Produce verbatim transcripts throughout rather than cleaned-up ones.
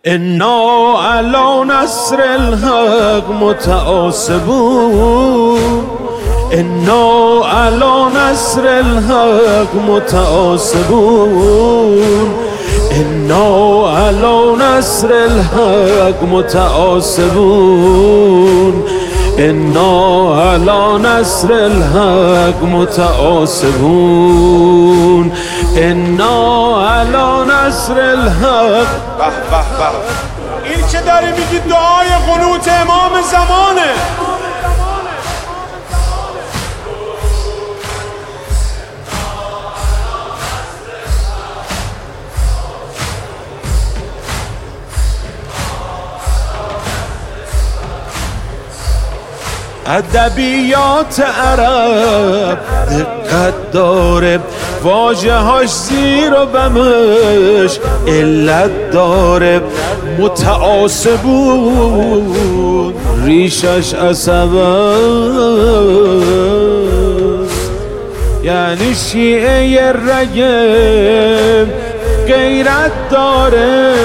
انا علی نصر الحق متعاصبون، انا علی نصر الحق متعاصبون، انا علی نصر الحق متعاصبون، انا علی نصر الحق متعاصبون، انا علی نصر الحق. به به به، این که داری میگی دعای قنوت امام زمانه. ادبیات عرب دقت داره، واژه هاش زیر و بمش علت داره. متعاصبون ریشش عصب است، یعنی شیعه رگه غیرت داره،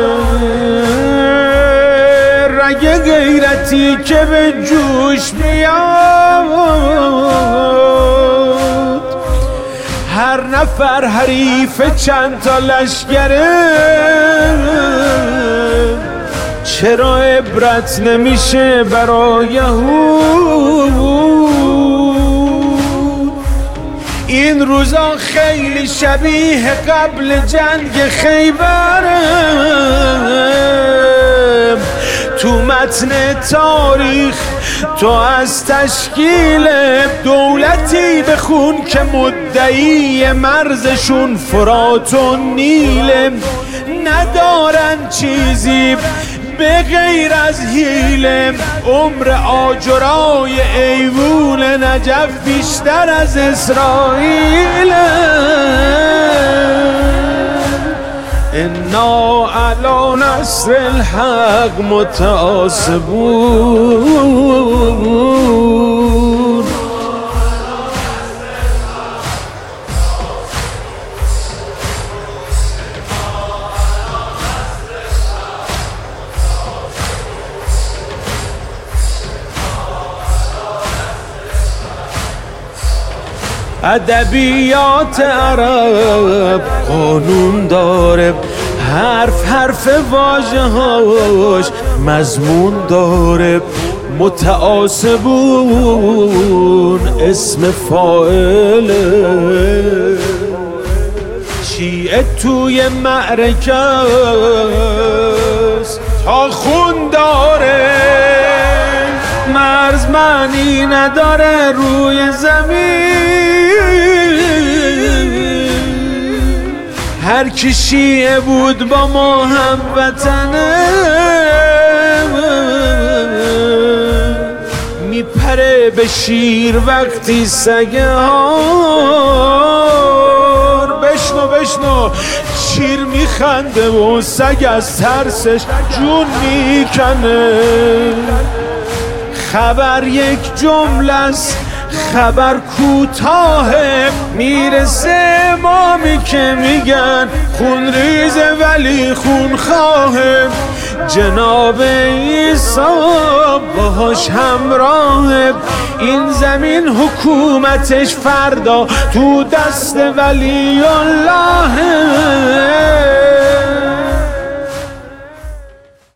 رگ غیرتی که به جوش میاد. هر نفر حریف چند تا لشکره، چرا عبرت نمیشه برای یهود؟ این روزا خیلی شبیه قبل جنگ خیبره. تو متن تاریخ تو از تشکیل دولتی بخون که مدعی مرزشون فرات و نیل، ندارن چیزی به غیر از حیله. عمر آجرای ایوون نجف بیشتر از اسرائیل. انا علی نصر الحق متعاصبون. ادبیات عرب قانون داره، حرف حرف واژه هاش مضمون داره. متعاصبون اسم فاعله، شیعه توی معرکه است تا خون داره. مرز معنی نداره روی زمین، هر کی شیعه بود با ما هم وطنه. میپره به شیر وقتی سگه هار. بشنو بشنو شیر میخنده و سگ از ترسش جون میکنه. خبر یک جمله است، خبر کوتاهه، میرسه امامی که میگن خون ریزه ولی خون خواهه. جناب عیسی باهاش همراهه، این زمین حکومتش فردا تو دست ولی اللهه.